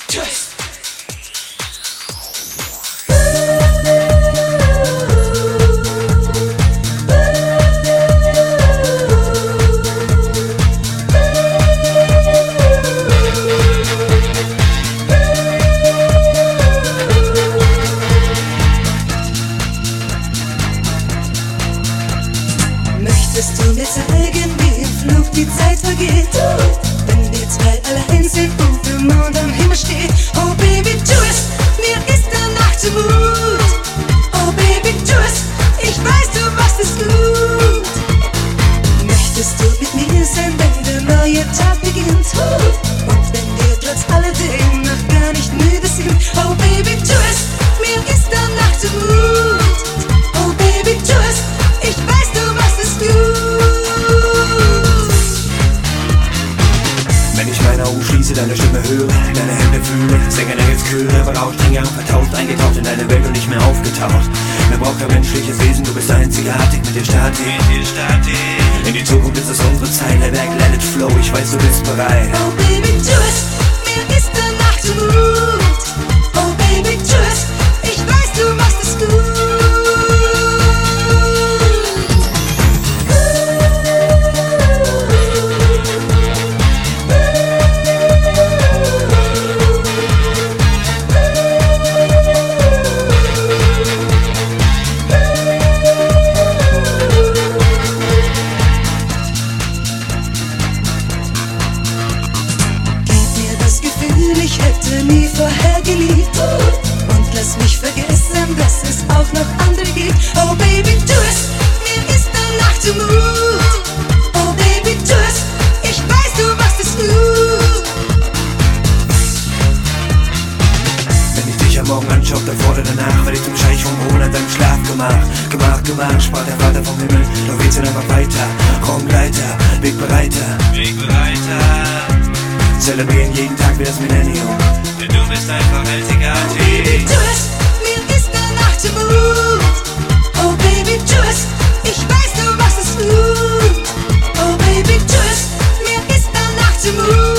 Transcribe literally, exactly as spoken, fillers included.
Tschüss. Möchtest du mir zeigen, wie im Flug die Zeit vergeht? Wenn wir zwei allein sind und der Mond am Himmel steht. Oh Baby, tu es, mir ist danach zumut. Oh Baby, tu es, ich weiß, du machst es gut. Möchtest du mit mir sein, wenn der neue Tag beginnt? Und wenn wir trotz alledem noch gar nicht müde sind. Oh Baby, tu es, mir ist danach zumut. Oh Baby, tu es, ich weiß, du machst es gut. Wenn ich meine Augen schließe, deine Stimme höre, deine Hände fühle, Sänger jetzt Chöre, berauscht, hingegangen, vertaucht, eingetaucht in deine Welt und nicht mehr aufgetaucht. Mir braucht kein menschliches Wesen, du bist einzigartig, mit dir start ich. In die Zukunft ist es unsere Zeit, let back, let it flow, ich weiß, du bist bereit. Oh Baby, tu es, mir ist danach zumut. Oh Baby, tu es, ich weiß, du machst es gut. Ich hätte nie vorher geliebt. Und lass mich vergessen, dass es auch noch andere gibt. Oh Baby, tu es, mir ist danach zumut. Oh Baby, tu es, ich weiß, du machst es gut. Wenn ich dich am Morgen anschaue, davor oder danach, werde ich zum Scheich vom Hohen an deinem Schlafgemach. Gemach, gemach, sprach der Vater vom Himmel, doch wir sind einfach weiter. Raumleiter, Wegbereiter, Wegbereiter. Zelebrieren jeden Tag wie das Millennium, denn du bist einfach einzigartig. Oh Baby, tu es, mir ist danach zumut. Oh Baby, tu es, ich weiß, du machst es gut. Oh Baby, tu es, mir ist danach zumut.